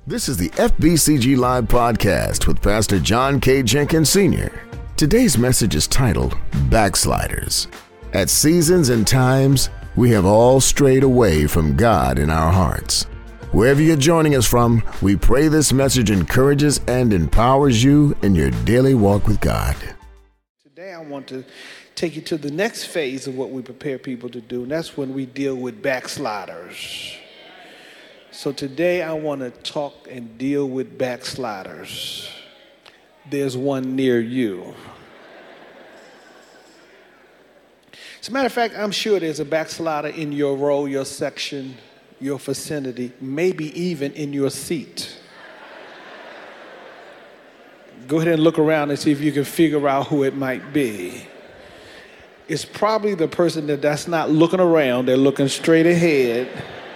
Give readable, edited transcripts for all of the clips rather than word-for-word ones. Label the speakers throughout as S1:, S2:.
S1: This is the FBCG Live Podcast with Pastor John K. Jenkins Sr. Today's message is titled, Backsliders. At seasons and times, we have all strayed away from God in our hearts. Wherever you're joining us from, we pray this message encourages and empowers you in your daily walk with God.
S2: Today I want to take you to the next phase of what we prepare people to do, and that's when we deal with backsliders. So today I want to talk and deal with backsliders. There's one near you. As a matter of fact, I'm sure there's a backslider in your row, your section, your vicinity, maybe even in your seat. Go ahead and look around and see if you can figure out who it might be. It's probably the person that's not looking around, they're looking straight ahead.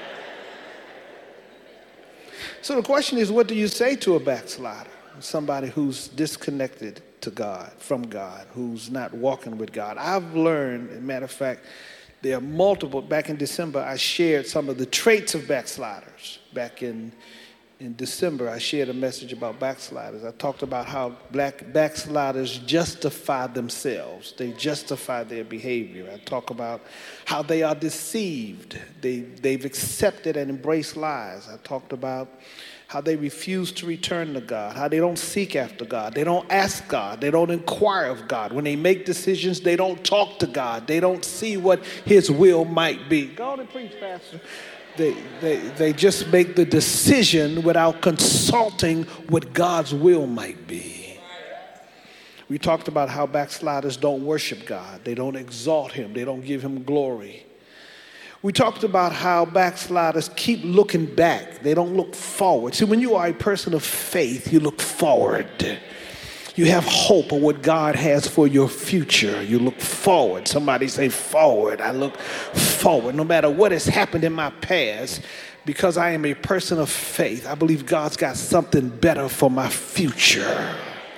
S2: So the question is, what do you say to a backslider? Somebody who's disconnected to God, from God, who's not walking with God. I've learned, as a matter of fact, there are multiple. Back in December, I shared some of the traits of backsliders. Back in December, I shared a message about backsliders. I talked about how backsliders justify themselves. They justify their behavior. I talk about how they are deceived. They've accepted and embraced lies. I talked about how they refuse to return to God, how they don't seek after God. They don't ask God. They don't inquire of God. When they make decisions, they don't talk to God. They don't see what His will might be. Go on and preach, Pastor. They just make the decision without consulting what God's will might be. We talked about how backsliders don't worship God. They don't exalt Him. They don't give Him glory. We talked about how backsliders keep looking back. They don't look forward. See, when you are a person of faith, you look forward. You have hope of what God has for your future. You look forward. Somebody say forward. I look forward. No matter what has happened in my past, because I am a person of faith, I believe God's got something better for my future.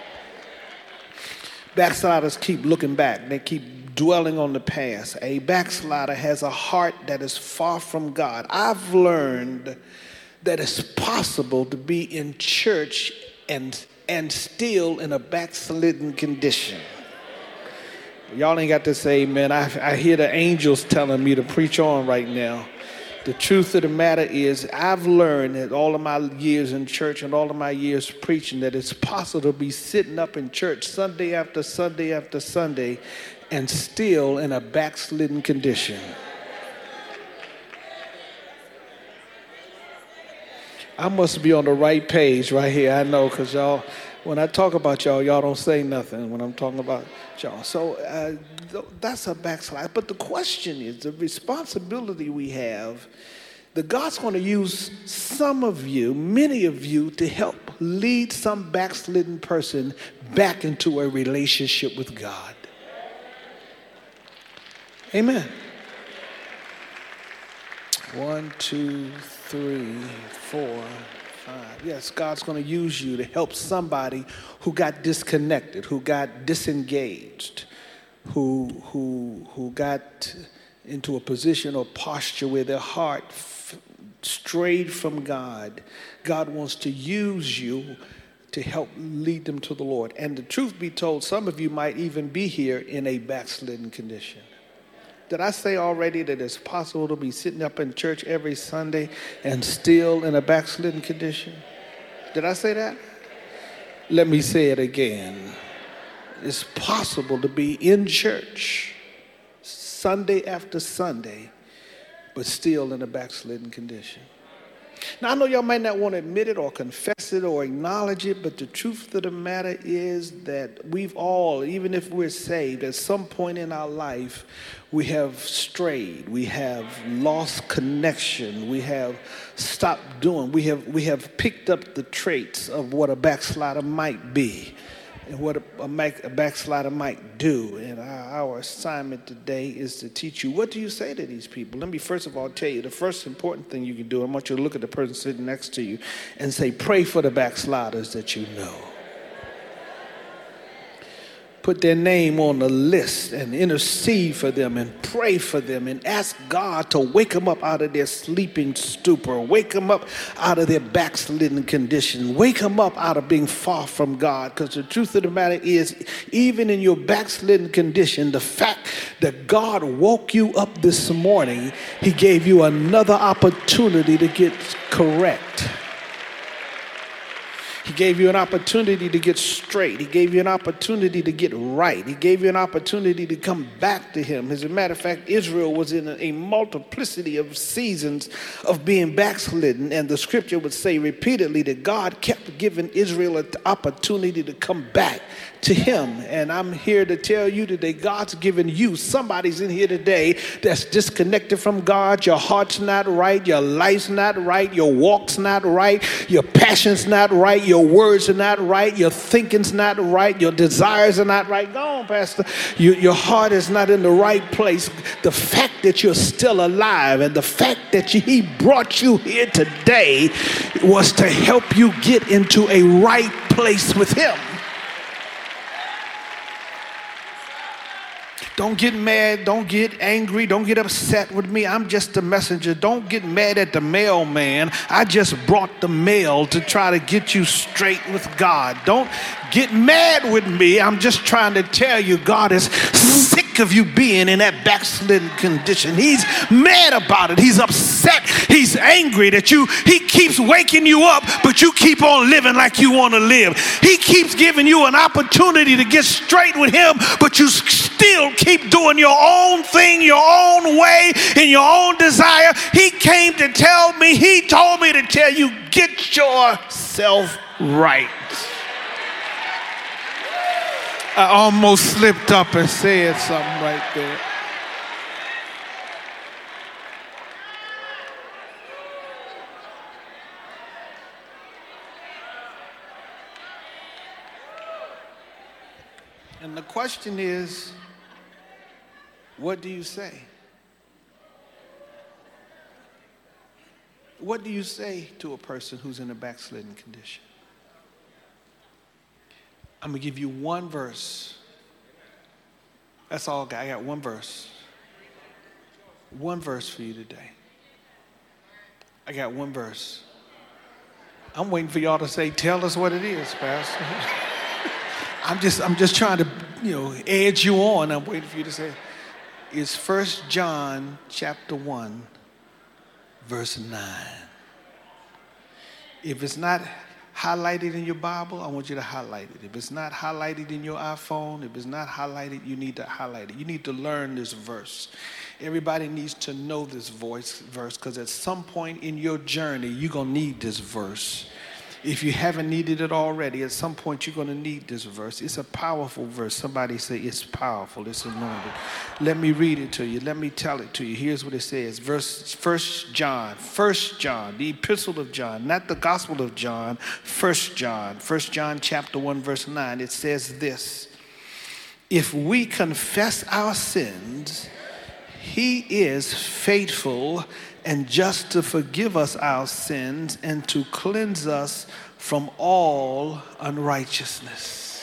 S2: Backsliders keep looking back. They keep dwelling on the past. A backslider has a heart that is far from God. I've learned that it's possible to be in church and still in a backslidden condition. Y'all ain't got to say amen. I hear the angels telling me to preach on right now. The truth of the matter is, I've learned that all of my years in church and all of my years preaching that it's possible to be sitting up in church Sunday after Sunday after Sunday and still in a backslidden condition. I must be on the right page right here. I know, because y'all, when I talk about y'all don't say nothing when I'm talking about y'all. So that's a backslide. But the question is, the responsibility we have, that God's going to use some of you, many of you, to help lead some backslidden person back into a relationship with God. Amen. 1, 2, 3, 4, 5. Yes, God's going to use you to help somebody who got disconnected, who got disengaged, who got into a position or posture where their heart strayed from God. God wants to use you to help lead them to the Lord. And the truth be told, some of you might even be here in a backslidden condition. Did I say already that it's possible to be sitting up in church every Sunday and still in a backslidden condition? Did I say that? Let me say it again. It's possible to be in church Sunday after Sunday, but still in a backslidden condition. Now, I know y'all might not want to admit it or confess it or acknowledge it, but the truth of the matter is that we've all, even if we're saved, at some point in our life, we have strayed, we have lost connection, we have stopped doing, we have picked up the traits of what a backslider might be and what a backslider might do. And our assignment today is to teach you, what do you say to these people? Let me first of all tell you, the first important thing you can do, I want you to look at the person sitting next to you and say, pray for the backsliders that you know. put their name on the list and intercede for them and pray for them and ask God to wake them up out of their sleeping stupor, wake them up out of their backslidden condition, wake them up out of being far from God. Because the truth of the matter is, even in your backslidden condition, the fact that God woke you up this morning, he gave you another opportunity to get correct. He gave you an opportunity to get straight. He gave you an opportunity to get right. He gave you an opportunity to come back to him. As a matter of fact, Israel was in a multiplicity of seasons of being backslidden, and the scripture would say repeatedly that God kept giving Israel an opportunity to come back to him. And I'm here to tell you today, God's given you, somebody's in here today that's disconnected from God. Your heart's not right, your life's not right, your walk's not right, your passion's not right, your words are not right, your thinking's not right, your desires are not right. Go on, Pastor. Your heart is not in the right place. The fact that you're still alive and the fact that he brought you here today was to help you get into a right place with him. Don't get mad, don't get angry, don't get upset with me. I'm just a messenger. Don't get mad at the mailman. I just brought the mail to try to get you straight with God. Don't get mad with me. I'm just trying to tell you God is sick of you being in that backslidden condition. He's mad about it. He's upset. He's angry that he keeps waking you up, but you keep on living like you want to live. He keeps giving you an opportunity to get straight with him, but you still keep doing your own thing, your own way, in your own desire. He came to tell me, he told me to tell you, get yourself right. I almost slipped up and said something right there. And the question is, what do you say? What do you say to a person who's in a backslidden condition? I'm going to give you one verse. That's all I got. I got one verse. One verse for you today. I got one verse. I'm waiting for y'all to say, tell us what it is, Pastor. I'm just trying to, edge you on. I'm waiting for you to say, it's 1 John chapter 1, verse 9. If it's not highlighted in your Bible, I want you to highlight it. If it's not highlighted in your iPhone, if it's not highlighted, you need to highlight it. You need to learn this verse. Everybody needs to know this verse because at some point in your journey, you're going to need this verse. If you haven't needed it already, at some point you're going to need this verse. It's a powerful verse. Somebody say it's powerful. It's anointed. Let me read it to you. Let me tell it to you. Here's what it says. 1 John, the epistle of John, not the gospel of John, 1 John chapter 1, verse 9. It says this: if we confess our sins, he is faithful and just to forgive us our sins and to cleanse us from all unrighteousness.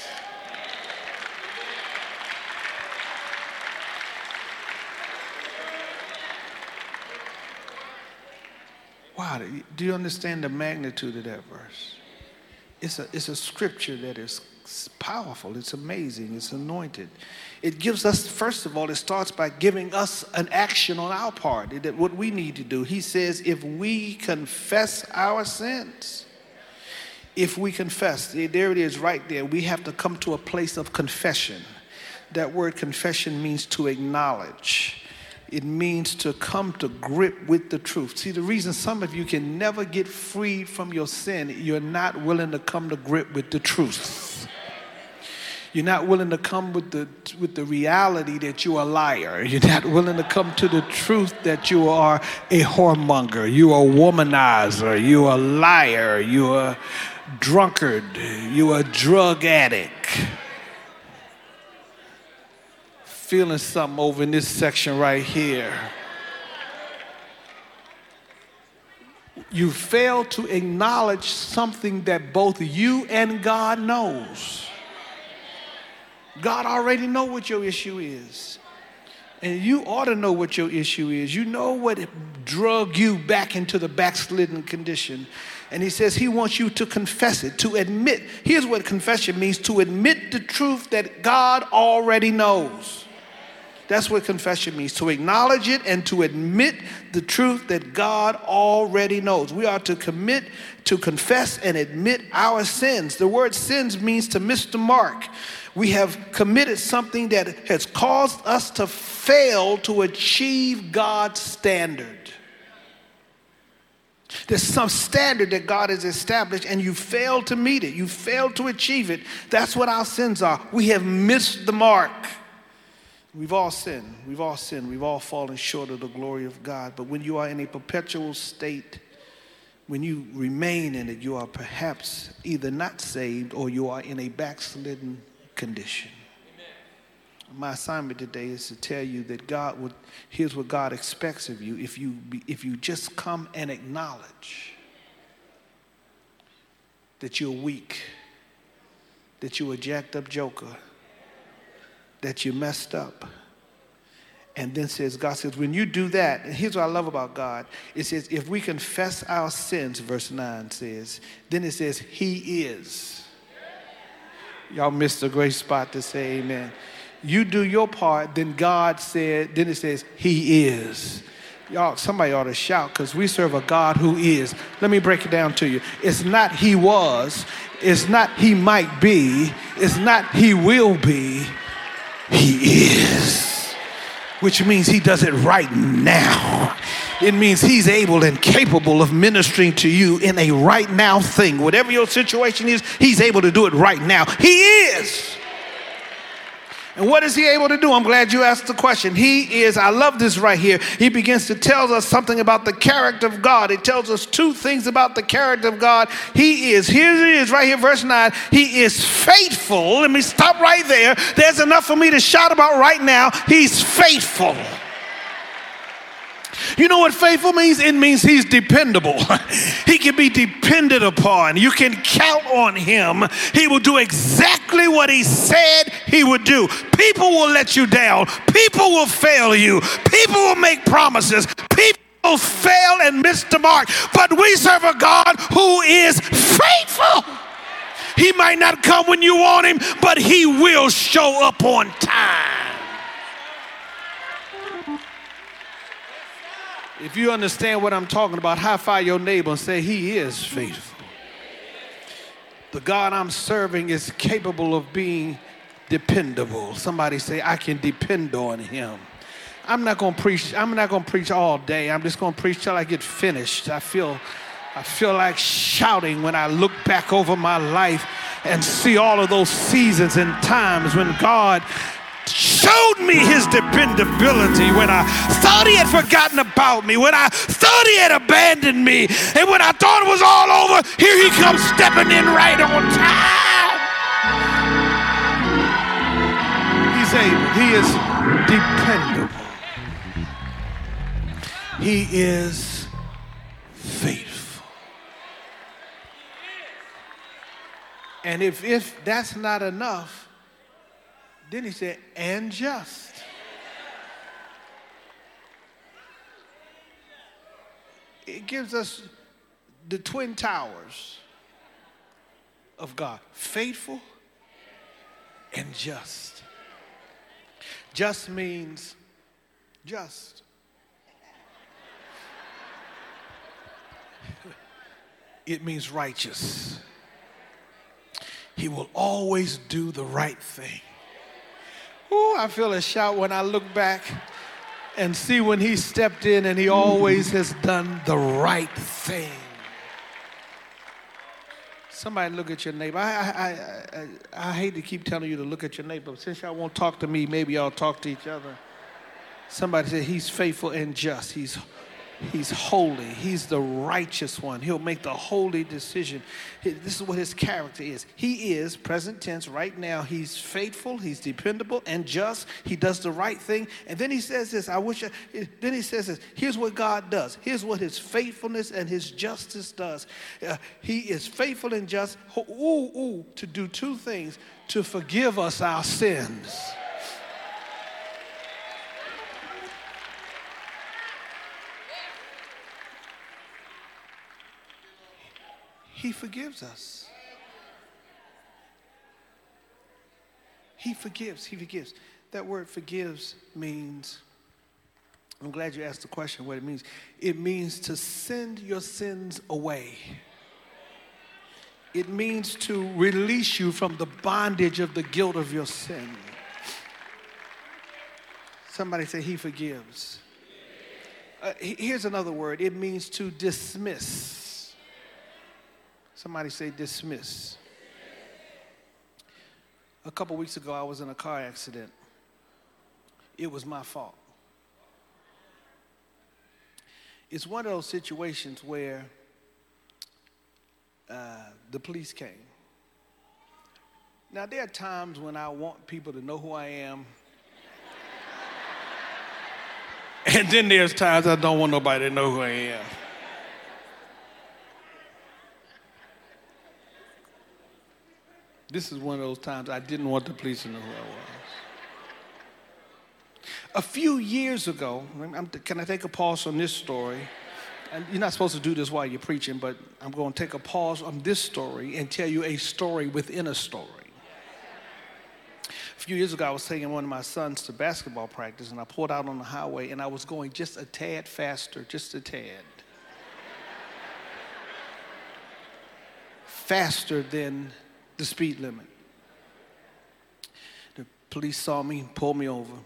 S2: Wow, do you understand the magnitude of that verse? It's a scripture that is powerful, it's amazing, it's anointed. It gives us, first of all, it starts by giving us an action on our part, that what we need to do. He says, if we confess our sins, if we confess, there it is right there. We have to come to a place of confession. That word confession means to acknowledge. It means to come to grip with the truth. See, the reason some of you can never get free from your sin, you're not willing to come to grip with the truth. You're not willing to come with the reality that you're a liar. You're not willing to come to the truth that you are a whoremonger. You are a womanizer. You are a liar. You are a drunkard. You are a drug addict. Feeling something over in this section right here. You fail to acknowledge something that both you and God knows. God already know what your issue is. And you ought to know what your issue is. You know what drug you back into the backslidden condition. And he says he wants you to confess it, to admit. Here's what confession means: to admit the truth that God already knows. That's what confession means, to acknowledge it and to admit the truth that God already knows. We are to commit, to confess and admit our sins. The word sins means to miss the mark. We have committed something that has caused us to fail to achieve God's standard. There's some standard that God has established and you fail to meet it. You fail to achieve it. That's what our sins are. We have missed the mark. We've all sinned. We've all sinned. We've all fallen short of the glory of God. But when you are in a perpetual state, when you remain in it, you are perhaps either not saved or you are in a backslidden condition. Amen. My assignment today is to tell you that here's what God expects of you. If you just come and acknowledge that you're weak, that you're a jacked up joker, that you messed up. And then God says, when you do that, and here's what I love about God. It says, if we confess our sins, verse 9 says, then it says, he is. Y'all missed a great spot to say amen. You do your part, then it says, he is. Y'all, somebody ought to shout, because we serve a God who is. Let me break it down to you. It's not he was. It's not he might be. It's not he will be. He is, which means he does it right now. It means he's able and capable of ministering to you in a right now thing. Whatever your situation is, he's able to do it right now. He is. And what is he able to do? I'm glad you asked the question. He is, I love this right here. He begins to tell us something about the character of God. It tells us two things about the character of God. He is, here it is right here, verse 9. He is faithful. Let me stop right there. There's enough for me to shout about right now. He's faithful. You know what faithful means? It means he's dependable. He can be depended upon. You can count on him. He will do exactly what he said he would do. People will let you down. People will fail you. People will make promises. People will fail and miss the mark. But we serve a God who is faithful. He might not come when you want him, but he will show up on time. If you understand what I'm talking about, high-five your neighbor and say, he is faithful. The God I'm serving is capable of being dependable. Somebody say, I can depend on him. I'm not going to preach all day. I'm just going to preach till I get finished. I feel like shouting when I look back over my life and see all of those seasons and times when God showed me his dependability, when I thought he had forgotten about me, when I thought he had abandoned me, and when I thought it was all over, here he comes stepping in right on time. He's able. He is dependable. He is faithful. And if that's not enough, then he said, and just. It gives us the twin towers of God: faithful and just. Just means just. It means righteous. He will always do the right thing. Ooh, I feel a shout when I look back and see when he stepped in and he always has done the right thing. Somebody look at your neighbor. I hate to keep telling you to look at your neighbor, but since y'all won't talk to me, maybe y'all talk to each other. Somebody said he's faithful and just. He's He's holy. He's the righteous one. He'll make the holy decision. This is what his character is. He is, present tense, right now, he's faithful, he's dependable and just. He does the right thing. And then he says this, then he says this, here's what God does. Here's what his faithfulness and his justice does. He is faithful and just, to do two things, to forgive us our sins. He forgives us. He forgives. He forgives. That word forgives means, I'm glad you asked the question what it means. It means to send your sins away. It means to release you from the bondage of the guilt of your sin. Somebody say, he forgives. Here's another word. It means to dismiss. Somebody say dismiss. A couple weeks ago, I was in a car accident. It was my fault. It's one of those situations where the police came. Now, there are times when I want people to know who I am. And then there's times I don't want nobody to know who I am. This is one of those times I didn't want the police to know who I was. A few years ago, can I take a pause on this story? And you're not supposed to do this while you're preaching, but I'm going to take a pause on this story and tell you a story within a story. A few years ago, I was taking one of my sons to basketball practice, and I pulled out on the highway, and I was going just a tad faster, just a tad. Faster than the speed limit. The police saw me, pulled me over,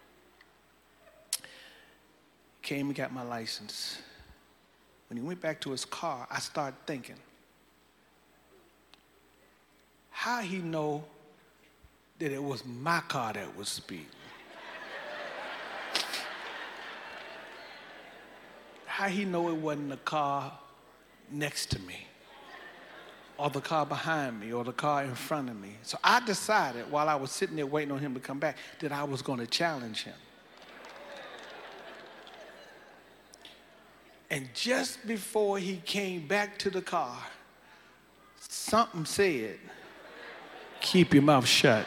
S2: came and got my license. When he went back to his car, I started thinking, how he know that it was my car that was speeding? How he know it wasn't the car next to me, or the car behind me, or the car in front of me? So I decided, while I was sitting there waiting on him to come back, that I was going to challenge him. And just before he came back to the car, something said, keep your mouth shut.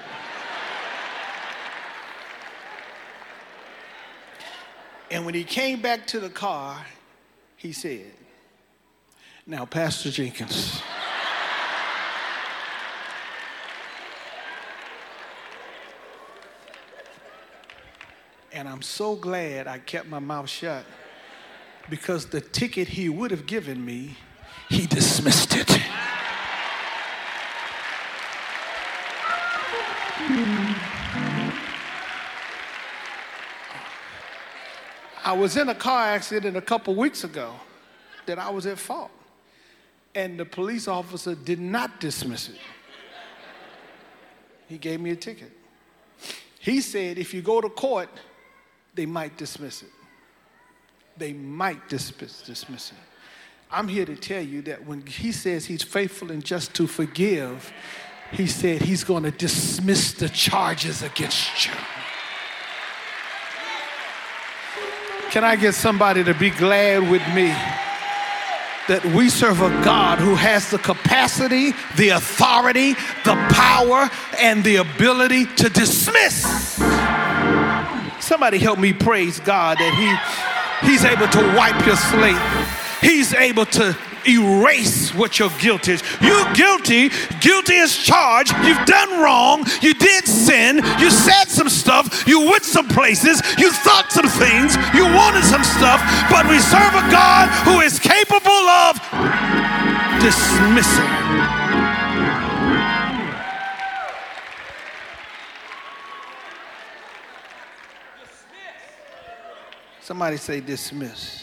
S2: And when he came back to the car, he said, now, Pastor Jenkins, and I'm so glad I kept my mouth shut, because the ticket he would have given me, he dismissed it. I was in a car accident a couple weeks ago that I was at fault, and the police officer did not dismiss it. He gave me a ticket. He said, if you go to court, they might dismiss it. They might dismiss it. I'm here to tell you that when he says he's faithful and just to forgive, he said he's going to dismiss the charges against you. Can I get somebody to be glad with me that we serve a God who has the capacity, the authority, the power, and the ability to dismiss? Somebody help me praise God that He's able to wipe your slate. He's able to erase what your guilt is. You're guilty. Guilty is charged. You've done wrong. You did sin. You said some stuff. You went some places. You thought some things. You wanted some stuff. But we serve a God who is capable of dismissing. Somebody say dismiss.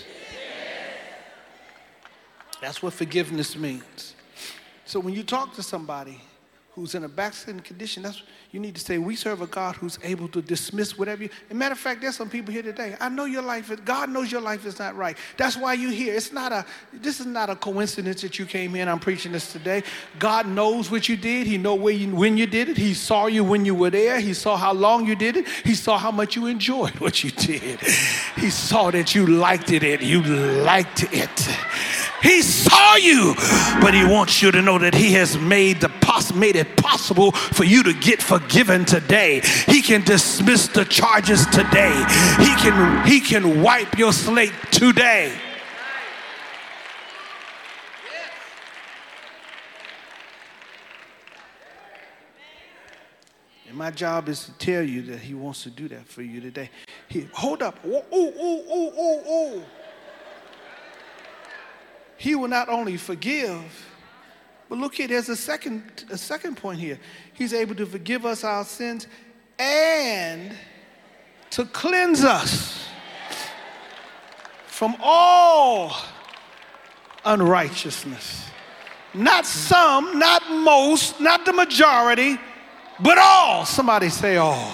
S2: That's what forgiveness means. So when you talk to somebody who's in a backslidden condition, you need to say, we serve a God who's able to dismiss whatever you. As a matter of fact, there's some people here today. I know your life, God knows your life is not right. That's why you're here. This is not a coincidence that you came in. I'm preaching this today. God knows what you did. He knows when you did it. He saw you when you were there. He saw how long you did it. He saw how much you enjoyed what you did. He saw that you liked it and you liked it. He saw you, but he wants you to know that he has made it possible for you to get forgiven today. He can dismiss the charges today. He can wipe your slate today. And my job is to tell you that he wants to do that for you today. Hold up. Ooh. He will not only forgive, but look here, there's a second point here. He's able to forgive us our sins and to cleanse us from all unrighteousness. Not some, not most, not the majority, but all. Somebody say all.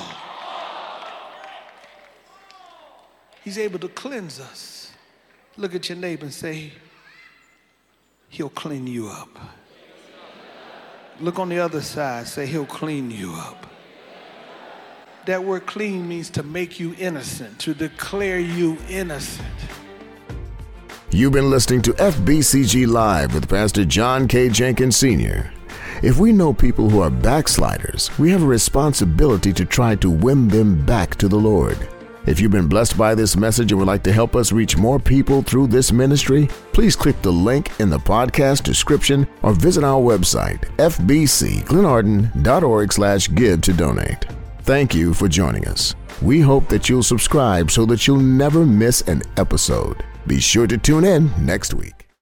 S2: He's able to cleanse us. Look at your neighbor and say, he'll clean you up. Look on the other side. Say, he'll clean you up. That word clean means to make you innocent, to declare you innocent.
S1: You've been listening to FBCG Live with Pastor John K. Jenkins Sr. If we know people who are backsliders, we have a responsibility to try to win them back to the Lord. If you've been blessed by this message and would like to help us reach more people through this ministry, please click the link in the podcast description or visit our website, fbcglenarden.org/give to donate. Thank you for joining us. We hope that you'll subscribe so that you'll never miss an episode. Be sure to tune in next week.